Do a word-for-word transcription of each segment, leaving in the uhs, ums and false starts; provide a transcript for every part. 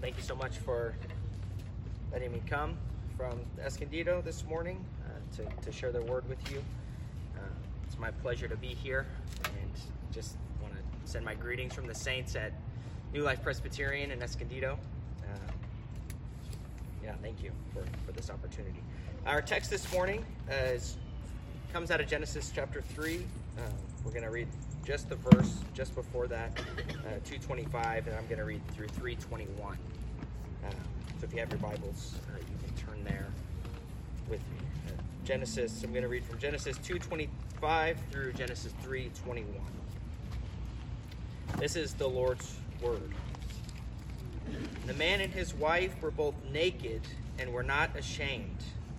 thank you so much for letting me come from Escondido this morning uh, to, to share the word with you. Uh, it's my pleasure to be here, and just want to send my greetings from the saints at New Life Presbyterian in Escondido. Uh, yeah, thank you for, for this opportunity. Our text this morning uh, is, comes out of Genesis chapter three. Uh, we're going to read just the verse just before that, uh, two twenty-five, and I'm going to read through three twenty-one. Uh, so if you have your Bibles, uh, you can turn there with me. Uh, Genesis, I'm going to read from Genesis two twenty-five through Genesis three twenty-one. This is the Lord's word. The man and his wife were both naked and were not ashamed.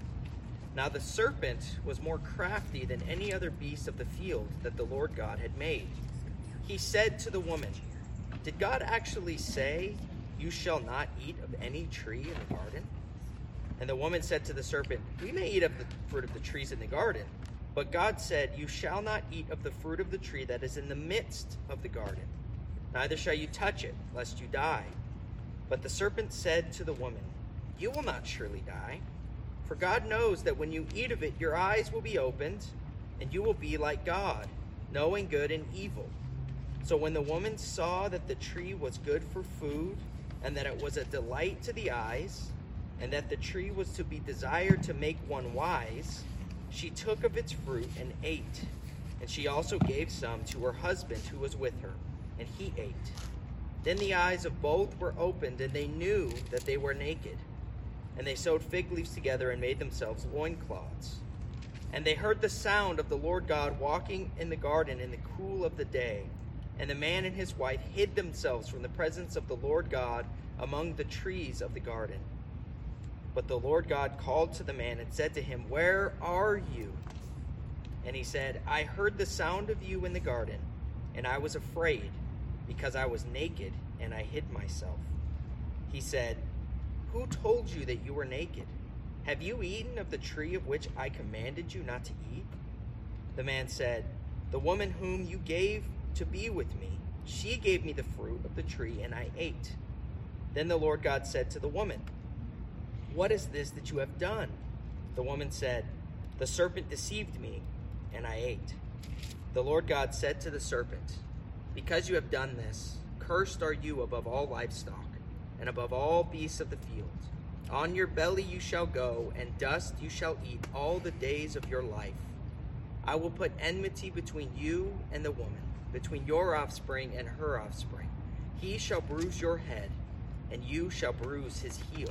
Now the serpent was more crafty than any other beast of the field that the Lord God had made. He said to the woman, "Did God actually say, 'You shall not eat of any tree in the garden'?" And the woman said to the serpent, "We may eat of the fruit of the trees in the garden, but God said, 'You shall not eat of the fruit of the tree that is in the midst of the garden. Neither shall you touch it, lest you die.' But the serpent said to the woman, 'You will not surely die. For God knows that when you eat of it, your eyes will be opened, and you will be like God, knowing good and evil.' So when the woman saw that the tree was good for food, and that it was a delight to the eyes, and that the tree was to be desired to make one wise, she took of its fruit and ate. And she also gave some to her husband who was with her, and he ate. Then the eyes of both were opened, and they knew that they were naked. And they sewed fig leaves together and made themselves loincloths. And they heard the sound of the Lord God walking in the garden in the cool of the day. And the man and his wife hid themselves from the presence of the Lord God among the trees of the garden. But the Lord God called to the man and said to him, 'Where are you?' And he said, 'I heard the sound of you in the garden, and I was afraid, because I was naked, and I hid myself.' He said, 'Who told you that you were naked? Have you eaten of the tree of which I commanded you not to eat?' The man said, 'The woman whom you gave to be with me, she gave me the fruit of the tree, and I ate.' Then the Lord God said to the woman, 'What is this that you have done?' The woman said, 'The serpent deceived me, and I ate.' The Lord God said to the serpent, 'Because you have done this, cursed are you above all livestock, and above all beasts of the field. On your belly you shall go, and dust you shall eat all the days of your life. I will put enmity between you and the woman, between your offspring and her offspring. He shall bruise your head, and you shall bruise his heel.'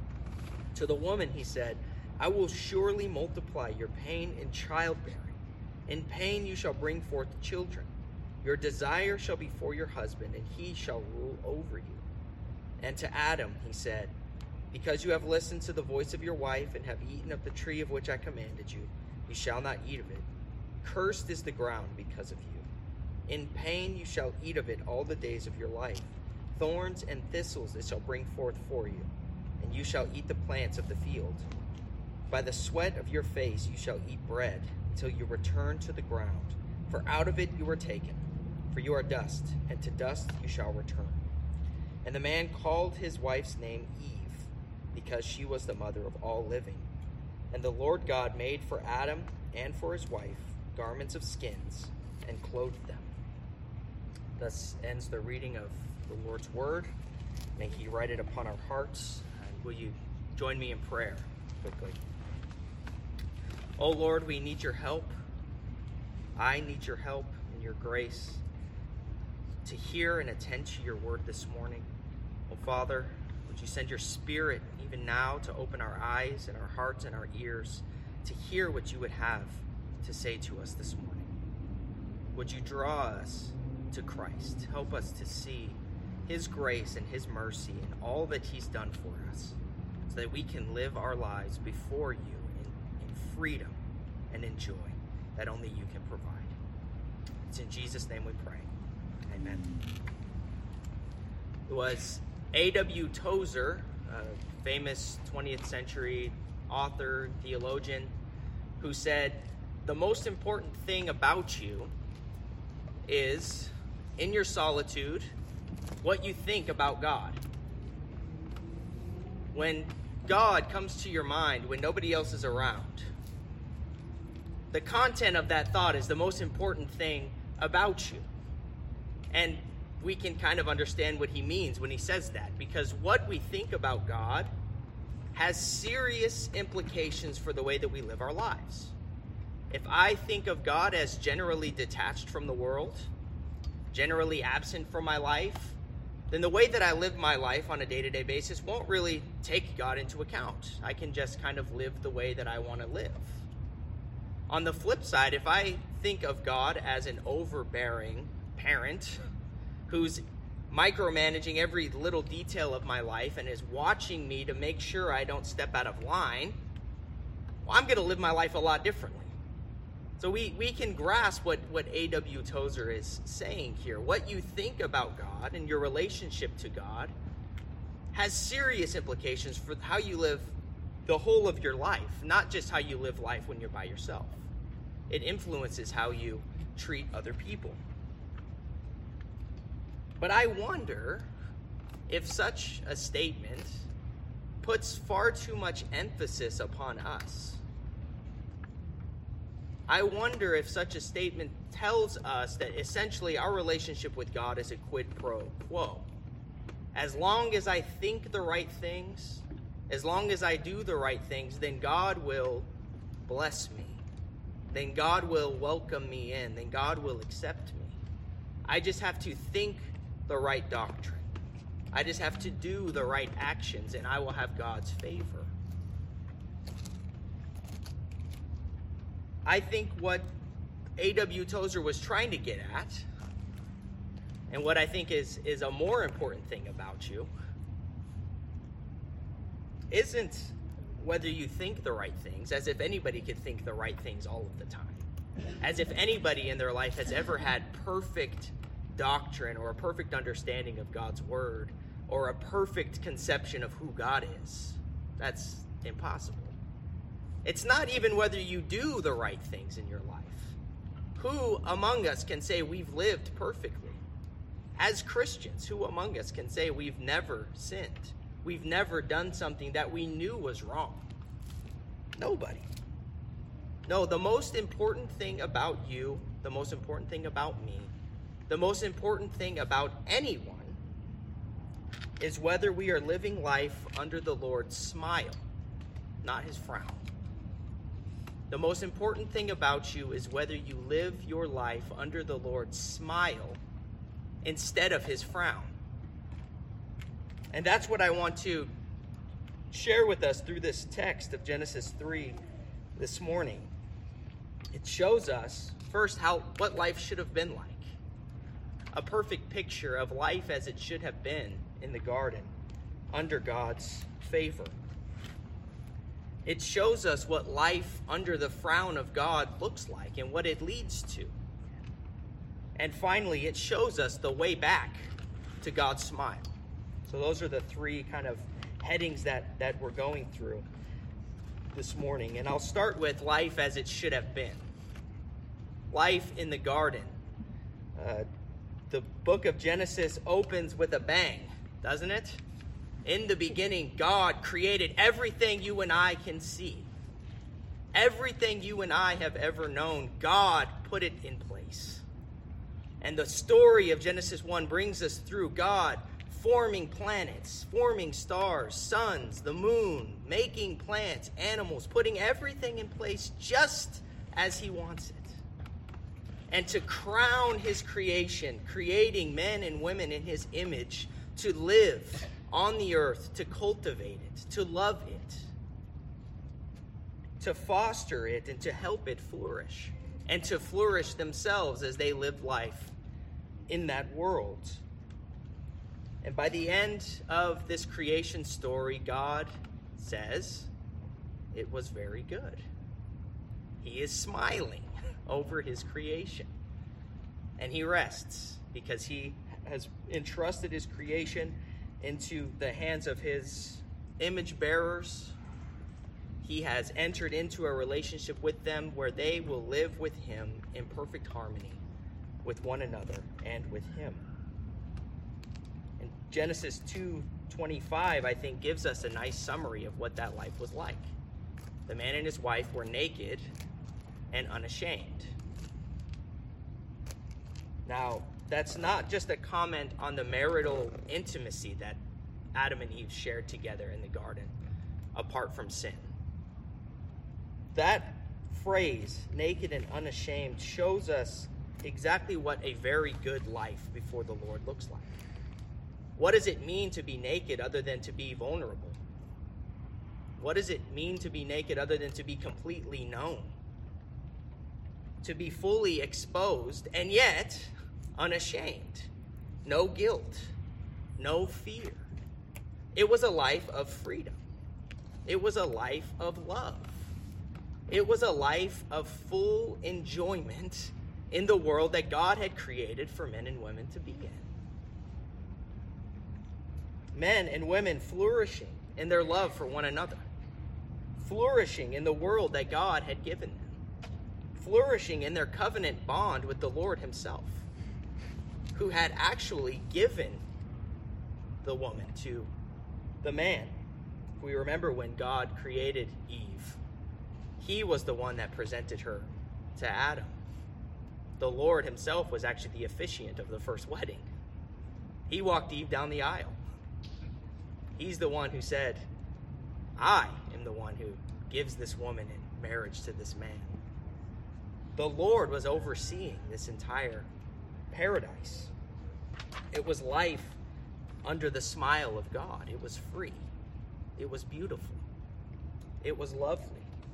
To the woman he said, 'I will surely multiply your pain in childbearing. In pain you shall bring forth children. Your desire shall be for your husband, and he shall rule over you.' And to Adam he said, 'Because you have listened to the voice of your wife, and have eaten of the tree of which I commanded you, you shall not eat of it. Cursed is the ground because of you. In pain you shall eat of it all the days of your life. Thorns and thistles it shall bring forth for you, and you shall eat the plants of the field. By the sweat of your face you shall eat bread, until you return to the ground. For out of it you were taken, for you are dust, and to dust you shall return.' And the man called his wife's name Eve, because she was the mother of all living. And the Lord God made for Adam and for his wife garments of skins, and clothed them." Thus ends the reading of the Lord's word. May he write it upon our hearts. And will you join me in prayer quickly? Oh Lord, we need your help. I need your help and your grace to hear and attend to your word this morning. Oh Father, would you send your Spirit even now to open our eyes and our hearts and our ears to hear what you would have to say to us this morning. Would you draw us to Christ? Help us to see his grace and his mercy and all that he's done for us, so that we can live our lives before you in, in freedom and in joy that only you can provide. It's in Jesus' name we pray. Amen. It was A W Tozer, a famous twentieth century author, theologian, who said, "The most important thing about you is, in your solitude, what you think about God." when God comes to your mind when nobody else is around, the content of that thought is the most important thing about you. And we can kind of understand what he means when he says that, because what we think about God has serious implications for the way that we live our lives. If I think of God as generally detached from the world, generally absent from my life, then the way that I live my life on a day-to-day basis won't really take God into account. I can just kind of live the way that I want to live. On the flip side, if I think of God as an overbearing parent who's micromanaging every little detail of my life and is watching me to make sure I don't step out of line, well, I'm going to live my life a lot differently. So we, we can grasp what, what A W Tozer is saying here. What you think about God and your relationship to God has serious implications for how you live the whole of your life, not just how you live life when you're by yourself. It influences how you treat other people. But I wonder if such a statement puts far too much emphasis upon us. I wonder if such a statement tells us that essentially our relationship with God is a quid pro quo. As long as I think the right things, as long as I do the right things, then God will bless me. Then God will welcome me in. Then God will accept me. I just have to think the right doctrine. I just have to do the right actions, and I will have God's favor. I think what A W Tozer was trying to get at, and what I think is, is a more important thing about you, isn't whether you think the right things, as if anybody could think the right things all of the time. As if anybody in their life has ever had perfect doctrine or a perfect understanding of God's word or a perfect conception of who God is. That's impossible. It's not even whether you do the right things in your life. Who among us can say we've lived perfectly? As Christians, who among us can say we've never sinned? We've never done something that we knew was wrong? Nobody. No, the most important thing about you, the most important thing about me, the most important thing about anyone is whether we are living life under the Lord's smile, not his frown. The most important thing about you is whether you live your life under the Lord's smile instead of his frown. And that's what I want to share with us through this text of Genesis three this morning. It shows us, first, how what life should have been like. A perfect picture of life as it should have been in the garden, under God's favor. It shows us what life under the frown of God looks like and what it leads to. And finally, it shows us the way back to God's smile. So those are the three kind of headings that, that we're going through this morning. And I'll start with life as it should have been. Life in the garden. Uh, the book of Genesis opens with a bang, doesn't it? In the beginning, God created everything you and I can see. Everything you and I have ever known, God put it in place. And the story of Genesis one brings us through God forming planets, forming stars, suns, the moon, making plants, animals, putting everything in place just as he wants it. And to crown his creation, creating men and women in his image to live on the earth, to cultivate it, to love it, to foster it, and to help it flourish, and to flourish themselves as they live life in that world. And by the end of this creation story, God says it was very good. He is smiling over his creation. And he rests because he has entrusted his creation into the hands of his image bearers. He has entered into a relationship with them where they will live with him in perfect harmony with one another and with him. And Genesis two twenty-five, I think, gives us a nice summary of what that life was like. The man and his wife were naked and unashamed. Now, that's not just a comment on the marital intimacy that Adam and Eve shared together in the garden, apart from sin. That phrase, naked and unashamed, shows us exactly what a very good life before the Lord looks like. What does it mean to be naked other than to be vulnerable? What does it mean to be naked other than to be completely known? To be fully exposed and yet unashamed. No guilt. No fear. It was a life of freedom. It was a life of love. It was a life of full enjoyment in the world that God had created for men and women to be in. Men and women flourishing in their love for one another. Flourishing in the world that God had given them. Flourishing in their covenant bond with the Lord himself, who had actually given the woman to the man. We remember when God created Eve, he was the one that presented her to Adam. The Lord himself was actually the officiant of the first wedding. He walked Eve down the aisle. He's the one who said, I am the one who gives this woman in marriage to this man. The Lord was overseeing this entire paradise. It was life under the smile of God. It was free. It was beautiful. It was lovely.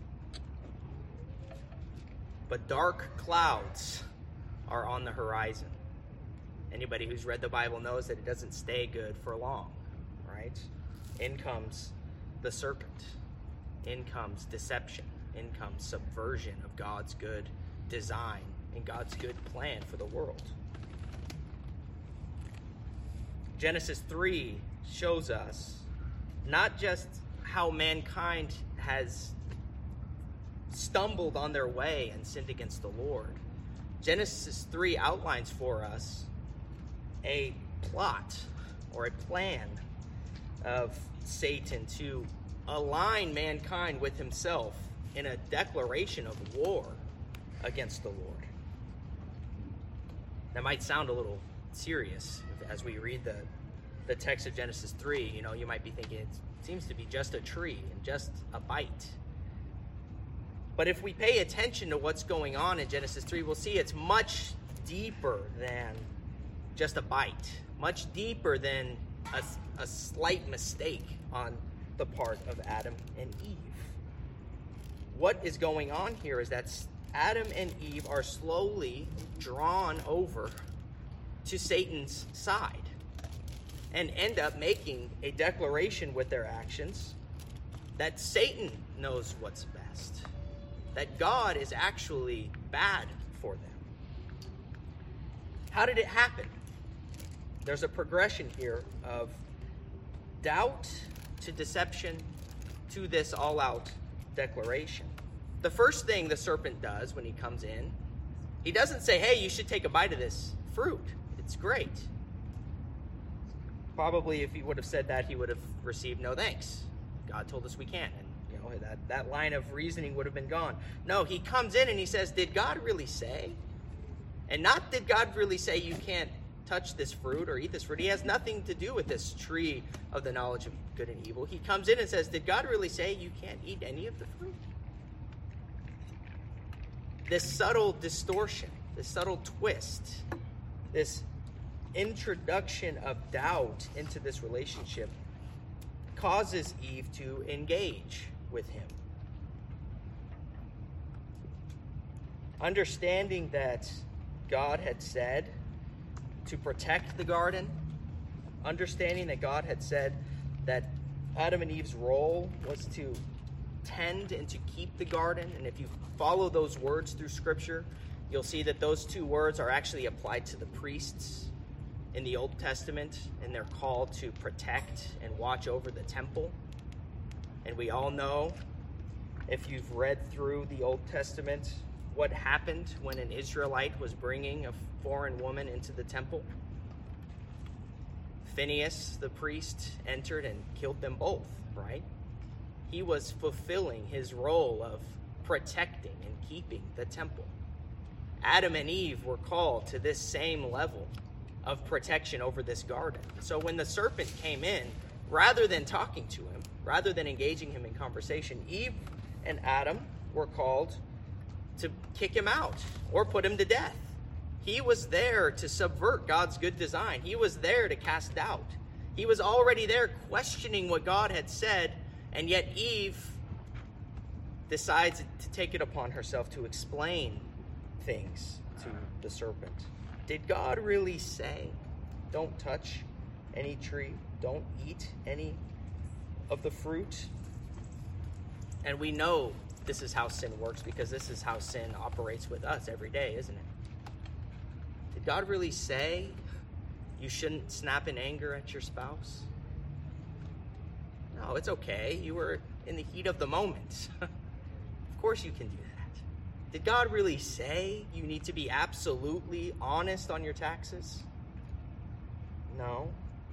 But dark clouds are on the horizon. Anybody who's read the Bible knows that it doesn't stay good for long, right? In comes the serpent. In comes deception. In comes subversion of God's good design and God's good plan for the world. Genesis three shows us not just how mankind has stumbled on their way and sinned against the Lord. Genesis three outlines for us a plot or a plan of Satan to align mankind with himself in a declaration of war against the Lord. That might sound a little serious as we read the, the text of Genesis three. You know, you might be thinking it seems to be just a tree and just a bite. But if we pay attention to what's going on in Genesis three, we'll see it's much deeper than just a bite, much deeper than a, a slight mistake on the part of Adam and Eve. What is going on here is that Adam and Eve are slowly drawn over to Satan's side and end up making a declaration with their actions that Satan knows what's best, that God is actually bad for them. How did it happen? There's a progression here of doubt to deception to this all-out declaration. The first thing the serpent does when he comes in, he doesn't say, hey, you should take a bite of this fruit. It's great. Probably if he would have said that, he would have received no thanks. God told us we can't. And you know, that, that line of reasoning would have been gone. No, he comes in and he says, did God really say? And not did God really say you can't touch this fruit or eat this fruit. He has nothing to do with this tree of the knowledge of good and evil. He comes in and says, did God really say you can't eat any of the fruit? This subtle distortion, this subtle twist, this introduction of doubt into this relationship causes Eve to engage with him. Understanding that God had said to protect the garden, understanding that God had said that Adam and Eve's role was to tend and to keep the garden. And if you follow those words through Scripture, you'll see that those two words are actually applied to the priests in the Old Testament, and they're called to protect and watch over the temple. And we all know, if you've read through the Old Testament, what happened when an Israelite was bringing a foreign woman into the temple. Phinehas, the priest, entered and killed them both, right? He was fulfilling his role of protecting and keeping the temple. Adam and Eve were called to this same level of protection over this garden. So when the serpent came in, rather than talking to him, rather than engaging him in conversation, Eve and Adam were called to kick him out or put him to death. He was there to subvert God's good design. He was there to cast doubt. He was already there questioning what God had said, and yet Eve decides to take it upon herself to explain things to the serpent. Did God really say, don't touch any tree, don't eat any of the fruit? And we know this is how sin works, because this is how sin operates with us every day, isn't it? Did God really say you shouldn't snap in anger at your spouse? No, it's okay. You were in the heat of the moment. Of course you can do that. Did God really say you need to be absolutely honest on your taxes? No.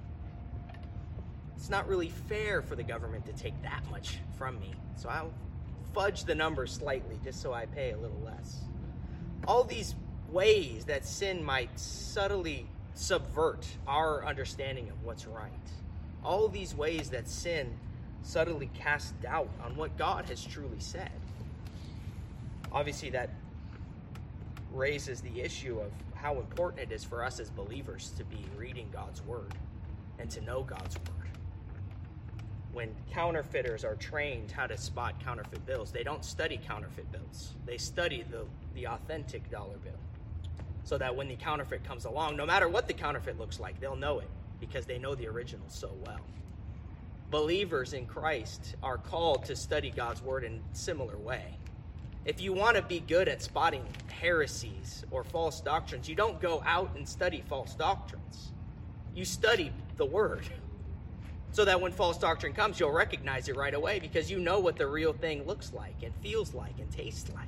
It's not really fair for the government to take that much from me, so I'll fudge the numbers slightly just so I pay a little less. All these ways that sin might subtly subvert our understanding of what's right. All these ways that sin subtly casts doubt on what God has truly said. Obviously, that raises the issue of how important it is for us as believers to be reading God's word and to know God's word. When counterfeiters are trained how to spot counterfeit bills, they don't study counterfeit bills. They study the, the authentic dollar bill, so that when the counterfeit comes along, no matter what the counterfeit looks like, they'll know it because they know the original so well. Believers in Christ are called to study God's word in a similar way. If you want to be good at spotting heresies or false doctrines, you don't go out and study false doctrines. You study the word, so that when false doctrine comes, you'll recognize it right away because you know what the real thing looks like and feels like and tastes like.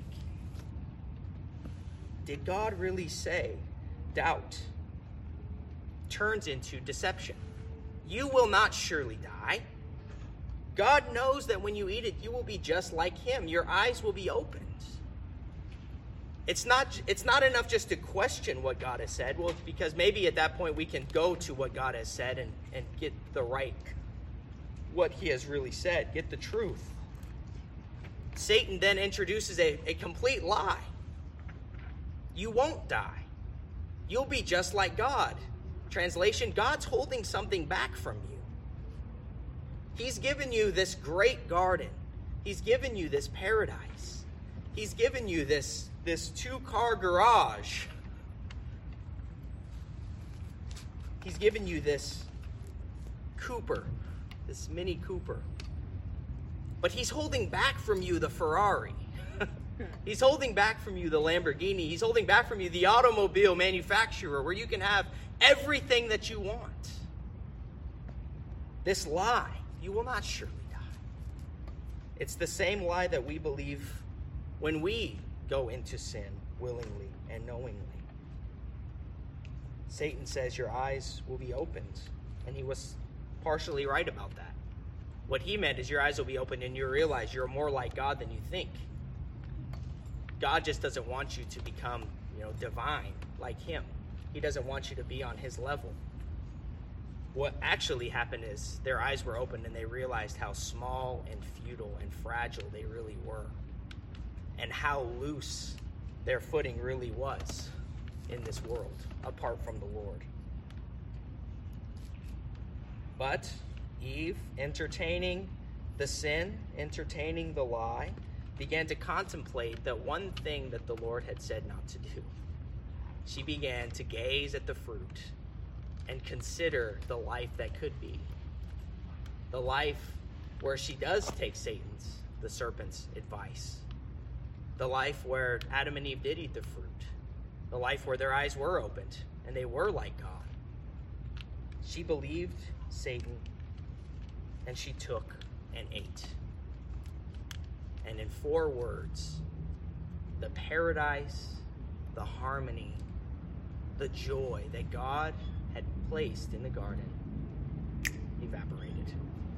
Did God really say doubt turns into deception? You will not surely die. God knows that when you eat it, you will be just like him. Your eyes will be opened. It's not, it's not enough just to question what God has said. Well, because maybe at that point we can go to what God has said and, and get the right, what he has really said, get the truth. Satan then introduces a, a complete lie. You won't die. You'll be just like God. Translation, God's holding something back from you. He's given you this great garden. He's given you this paradise. He's given you this, this two-car garage. He's given you this Cooper, this Mini Cooper. But he's holding back from you the Ferrari. He's holding back from you the Lamborghini. He's holding back from you the automobile manufacturer where you can have everything that you want. This lie, you will not surely die. It's the same lie that we believe when we go into sin willingly and knowingly. Satan says your eyes will be opened, and he was partially right about that. What he meant is your eyes will be opened and you realize you're more like God than you think. God just doesn't want you to become, you know, divine like him. He doesn't want you to be on his level. What actually happened is their eyes were opened and they realized how small and futile and fragile they really were, and how loose their footing really was in this world apart from the Lord. But Eve, entertaining the sin, entertaining the lie, began to contemplate the one thing that the Lord had said not to do. She began to gaze at the fruit and consider the life that could be. The life where she does take Satan's, the serpent's advice. The life where Adam and Eve did eat the fruit. The life where their eyes were opened and they were like God. She believed Satan and she took and ate. And in four words, the paradise, the harmony, the joy that God had placed in the garden evaporated.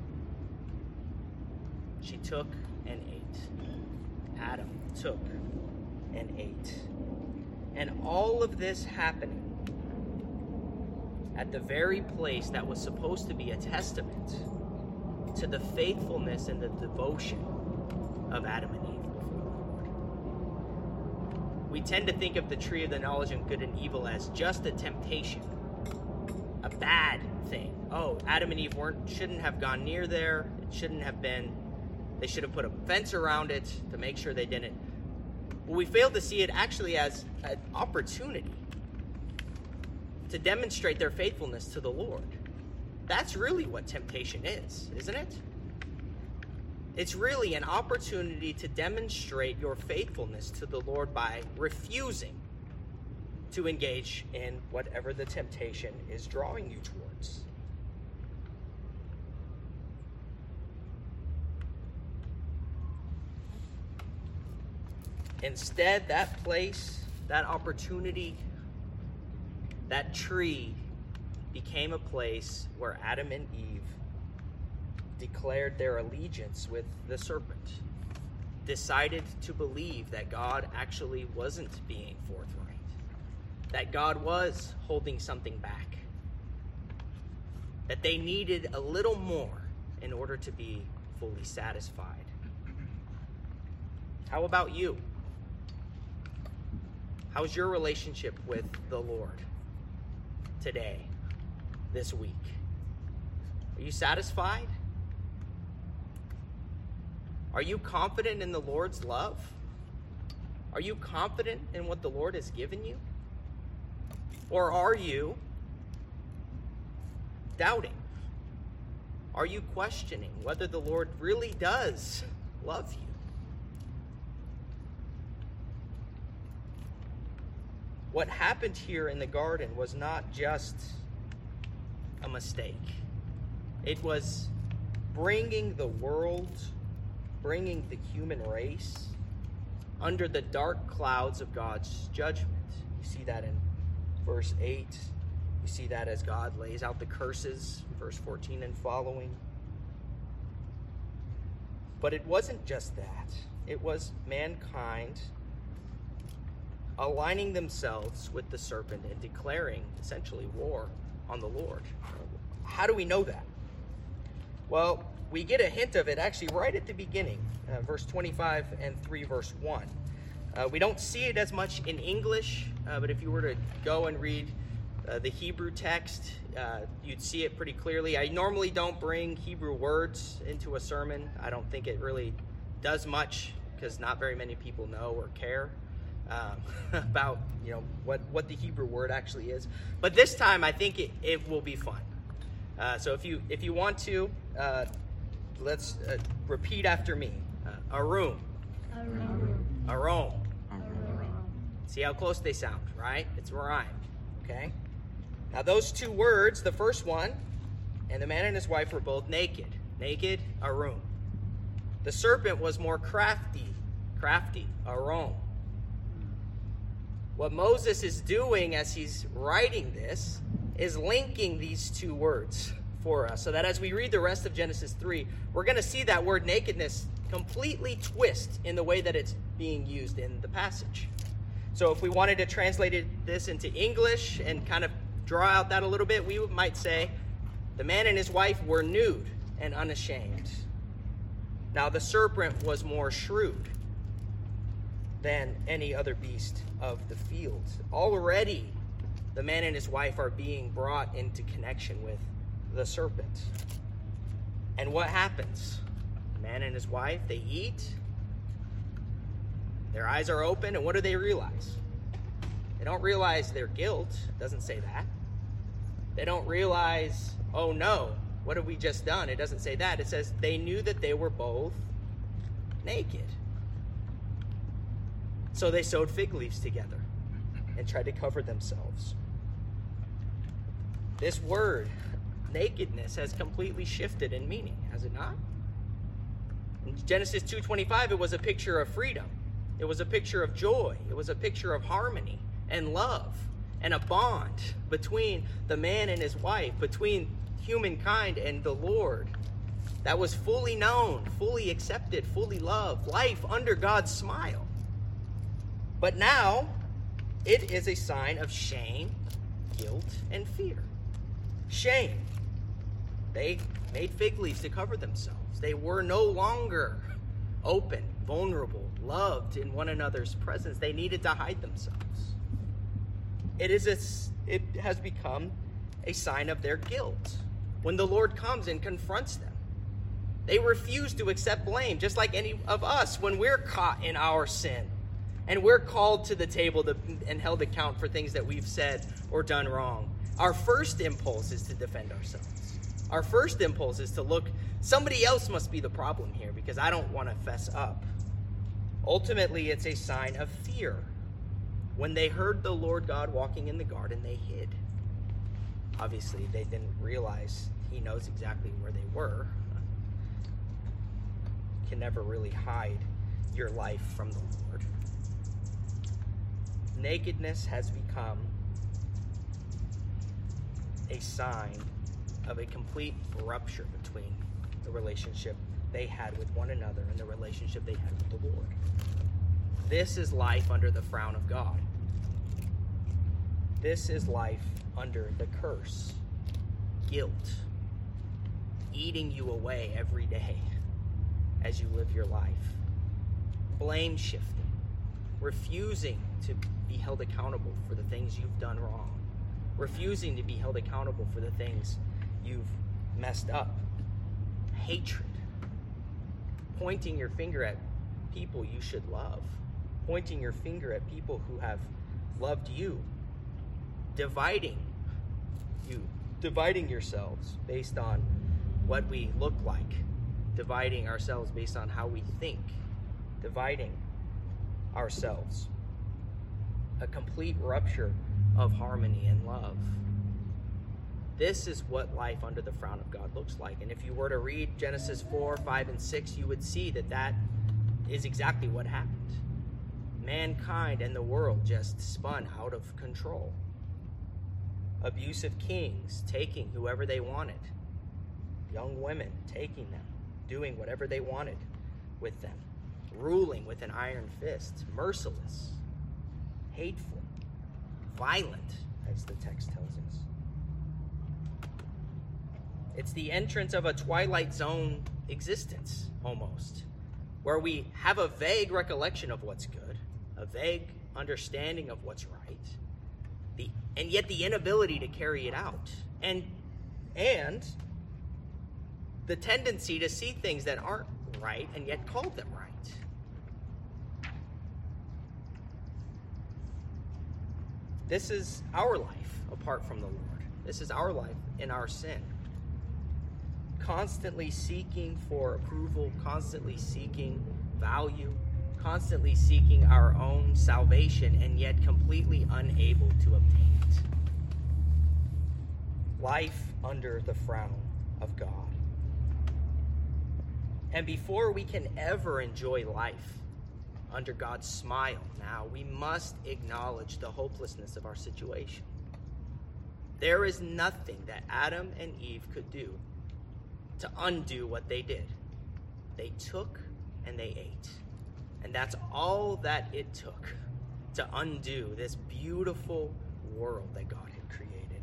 She took and ate. Adam took and ate. And all of this happening at the very place that was supposed to be a testament to the faithfulness and the devotion of Adam and Eve before the Lord. We tend to think of the tree of the knowledge of good and evil as just a temptation, a bad thing. Oh, Adam and Eve weren't shouldn't have gone near there. It shouldn't have been. They should have put a fence around it to make sure they didn't. But we fail to see it actually as an opportunity to demonstrate their faithfulness to the Lord. That's really what temptation is, isn't it? It's really an opportunity to demonstrate your faithfulness to the Lord by refusing to engage in whatever the temptation is drawing you towards. Instead, that place, that opportunity, that tree became a place where Adam and Eve declared their allegiance with the serpent, decided to believe that God actually wasn't being forthright, that God was holding something back, that they needed a little more in order to be fully satisfied. How about you? How's your relationship with the Lord today, this week? Are you satisfied? Are you confident in the Lord's love? Are you confident in what the Lord has given you? Or are you doubting? Are you questioning whether the Lord really does love you? What happened here in the garden was not just a mistake. It was bringing the world, bringing the human race under the dark clouds of God's judgment. You see that in verse eight. You see that as God lays out the curses, verse fourteen and following. But it wasn't just that. It was mankind aligning themselves with the serpent and declaring essentially war on the Lord. How do we know that? Well, we get a hint of it actually right at the beginning, uh, verse twenty-five and three, verse one. Uh, we don't see it as much in English, uh, but if you were to go and read uh, the Hebrew text, uh, you'd see it pretty clearly. I normally don't bring Hebrew words into a sermon. I don't think it really does much because not very many people know or care Um, about you know what what the Hebrew word actually is, but this time I think it, it will be fun. Uh, so if you if you want to, uh, let's uh, repeat after me. Uh, Arum. Arum. Arum. See how close they sound, right? It's rhyme. Okay. Now those two words, the first one, and the man and his wife were both naked. Naked. Arum. The serpent was more crafty. Crafty. Arum. What Moses is doing as he's writing this is linking these two words for us, so that as we read the rest of Genesis three, we're going to see that word nakedness completely twist in the way that it's being used in the passage. So if we wanted to translate it, this into English and kind of draw out that a little bit, we might say, the man and his wife were nude and unashamed. Now the serpent was more shrewd than any other beast of the field. Already, the man and his wife are being brought into connection with the serpent. And what happens? The man and his wife, they eat. Their eyes are open, and what do they realize? They don't realize their guilt. It doesn't say that. They don't realize, oh no, what have we just done? It doesn't say that. It says they knew that they were both naked. So they sewed fig leaves together and tried to cover themselves. This word, nakedness, has completely shifted in meaning, has it not? In Genesis two twenty-five, it was a picture of freedom. It was a picture of joy. It was a picture of harmony and love and a bond between the man and his wife, between humankind and the Lord that was fully known, fully accepted, fully loved, life under God's smile. But now, it is a sign of shame, guilt, and fear. Shame. They made fig leaves to cover themselves. They were no longer open, vulnerable, loved in one another's presence. They needed to hide themselves. It is a, it has become a sign of their guilt. When the Lord comes and confronts them, they refuse to accept blame, just like any of us when we're caught in our sin and we're called to the table to, and held account for things that we've said or done wrong. Our first impulse is to defend ourselves. Our first impulse is to look, somebody else must be the problem here because I don't want to fess up. Ultimately, it's a sign of fear. When they heard the Lord God walking in the garden, they hid. Obviously, they didn't realize he knows exactly where they were. You can never really hide your life from the Lord. Nakedness has become a sign of a complete rupture between the relationship they had with one another and the relationship they had with the Lord. This is life under the frown of God. This is life under the curse, guilt, eating you away every day as you live your life, blame shifting, refusing to be held accountable for the things you've done wrong, refusing to be held accountable for the things you've messed up, hatred, pointing your finger at people you should love, pointing your finger at people who have loved you, dividing you, dividing yourselves based on what we look like, dividing ourselves based on how we think, dividing ourselves. A complete rupture of harmony and love. This is what life under the frown of God looks like. And if you were to read Genesis four, five, and six, you would see that that is exactly what happened. Mankind and the world just spun out of control. Abusive kings taking whoever they wanted. Young women taking them, doing whatever they wanted with them. Ruling with an iron fist. Merciless. Hateful. Violent, as the text tells us. It's the entrance of a Twilight Zone existence, almost, where we have a vague recollection of what's good, a vague understanding of what's right, the, and yet the inability to carry it out, and and the tendency to see things that aren't right and yet call them right. This is our life apart from the Lord. This is our life in our sin. Constantly seeking for approval, constantly seeking value, constantly seeking our own salvation, and yet completely unable to obtain it. Life under the frown of God. And before we can ever enjoy life under God's smile now, we must acknowledge the hopelessness of our situation. There is nothing that Adam and Eve could do to undo what they did. They took and they ate. And that's all that it took to undo this beautiful world that God had created.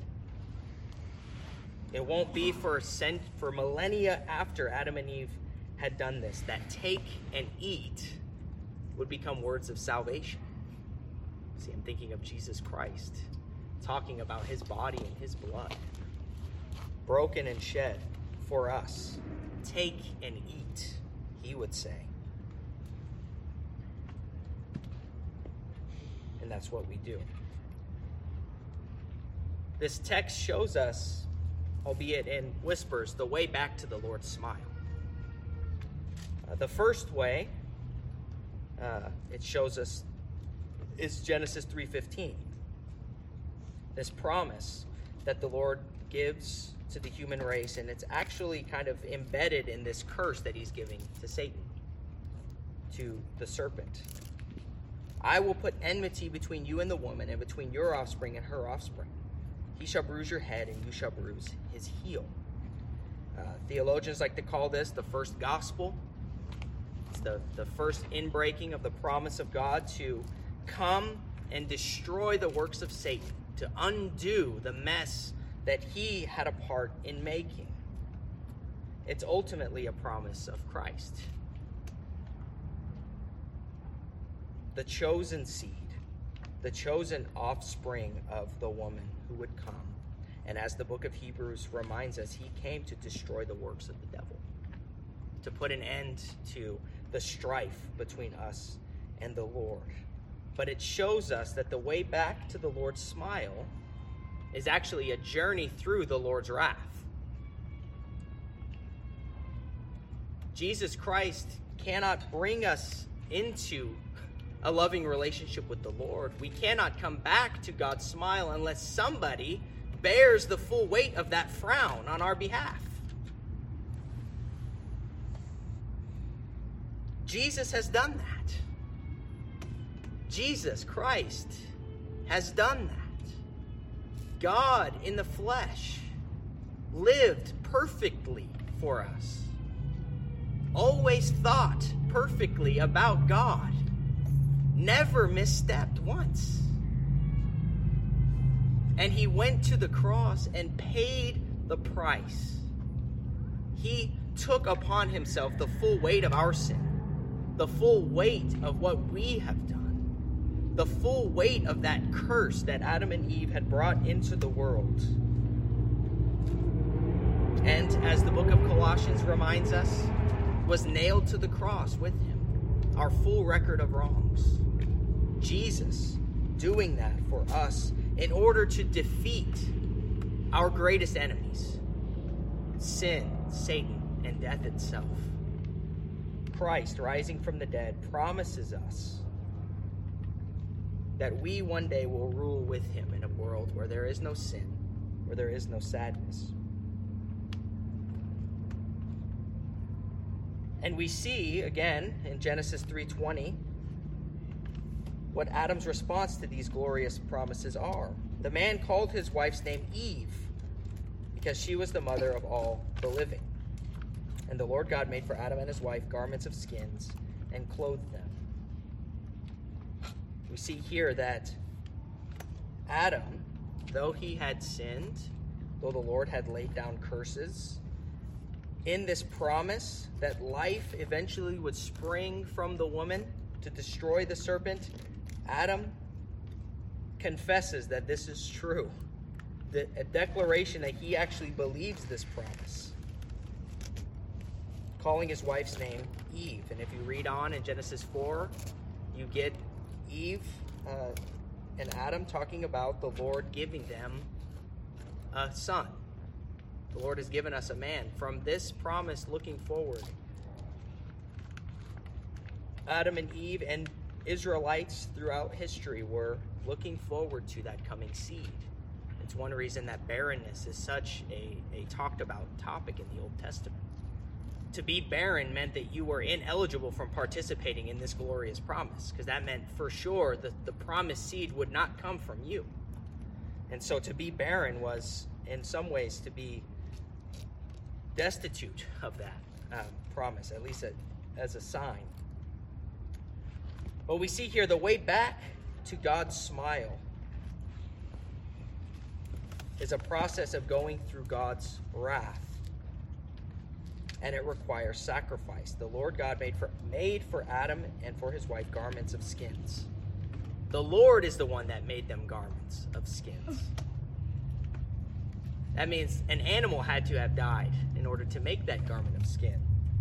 It won't be for cent- for millennia after Adam and Eve had done this that take and eat would become words of salvation. See, I'm thinking of Jesus Christ, talking about his body and his blood, broken and shed for us. Take and eat, he would say. And that's what we do. This text shows us, albeit in whispers, the way back to the Lord's smile. Uh, the first way uh, it shows us is Genesis three fifteen. This promise that the Lord gives to the human race, and it's actually kind of embedded in this curse that he's giving to Satan, to the serpent. I will put enmity between you and the woman, and between your offspring and her offspring. He shall bruise your head, and you shall bruise his heel. Uh, theologians like to call this the first gospel. It's the, the first inbreaking of the promise of God to come and destroy the works of Satan, to undo the mess that he had a part in making. It's ultimately a promise of Christ. The chosen seed, the chosen offspring of the woman who would come. And as the book of Hebrews reminds us, he came to destroy the works of the devil, to put an end to the strife between us and the Lord. But it shows us that the way back to the Lord's smile is actually a journey through the Lord's wrath. Jesus Christ cannot bring us into a loving relationship with the Lord. We cannot come back to God's smile unless somebody bears the full weight of that frown on our behalf. Jesus has done that. Jesus Christ has done that. God in the flesh lived perfectly for us. Always thought perfectly about God. Never misstepped once. And he went to the cross and paid the price. He took upon himself the full weight of our sin, the full weight of what we have done, the full weight of that curse that Adam and Eve had brought into the world. And as the book of Colossians reminds us, was nailed to the cross with him, our full record of wrongs. Jesus doing that for us in order to defeat our greatest enemies, sin, Satan, and death itself. Christ, rising from the dead, promises us that we one day will rule with him in a world where there is no sin, where there is no sadness. And we see, again, in Genesis three twenty, what Adam's response to these glorious promises are. The man called his wife's name Eve, because she was the mother of all the living. And the Lord God made for Adam and his wife garments of skins and clothed them. We see here that Adam, though he had sinned, though the Lord had laid down curses, in this promise that life eventually would spring from the woman to destroy the serpent, Adam confesses that this is true. The, a declaration that he actually believes this promise. Calling his wife's name Eve. And if you read on in Genesis four, you get Eve uh, and Adam talking about the Lord giving them a son. The Lord has given us a man. From this promise looking forward, Adam and Eve and Israelites throughout history were looking forward to that coming seed. It's one reason that barrenness is such a, a talked about topic in the Old Testament. To be barren meant that you were ineligible from participating in this glorious promise, because that meant for sure that the promised seed would not come from you. And so to be barren was in some ways to be destitute of that um, promise, at least a, as a sign. But we see here the way back to God's smile is a process of going through God's wrath. And it requires sacrifice. The Lord God made for, made for Adam and for his wife garments of skins. The Lord is the one that made them garments of skins. That means an animal had to have died in order to make that garment of skin.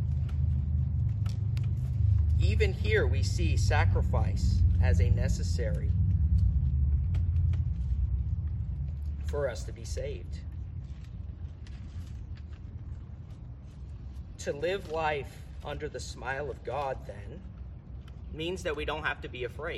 Even here we see sacrifice as a necessary for us to be saved. To live life under the smile of God, then, means that we don't have to be afraid.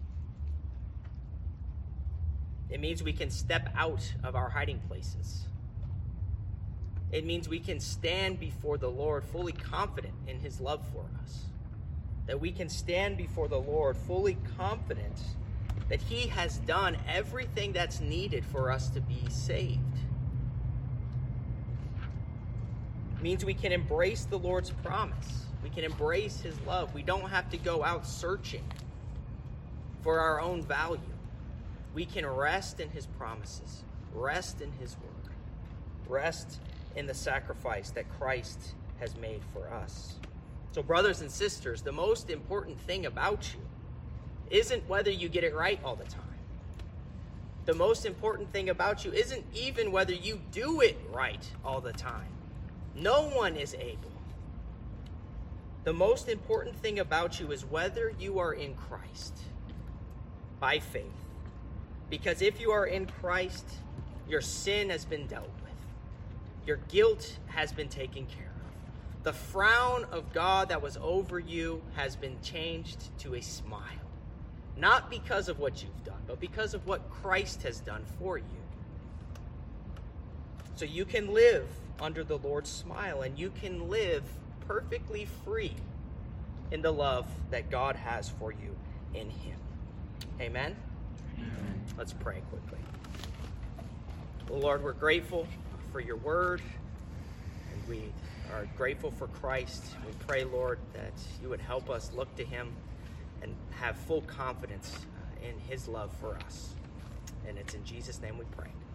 It means we can step out of our hiding places. It means we can stand before the Lord fully confident in his love for us. That we can stand before the Lord fully confident that he has done everything that's needed for us to be saved. It means we can embrace the Lord's promise. We can embrace his love. We don't have to go out searching for our own value. We can rest in his promises, rest in his word, rest in the sacrifice that Christ has made for us. So brothers and sisters, the most important thing about you isn't whether you get it right all the time. The most important thing about you isn't even whether you do it right all the time. No one is able. The most important thing about you is whether you are in Christ by faith. Because if you are in Christ, your sin has been dealt with. Your guilt has been taken care of. The frown of God that was over you has been changed to a smile. Not because of what you've done, but because of what Christ has done for you. So you can live under the Lord's smile, and you can live perfectly free in the love that God has for you in him. Amen? Amen. Let's pray quickly. Well, Lord, we're grateful for your word, and we are grateful for Christ. We pray, Lord, that you would help us look to him and have full confidence in his love for us. And it's in Jesus' name we pray.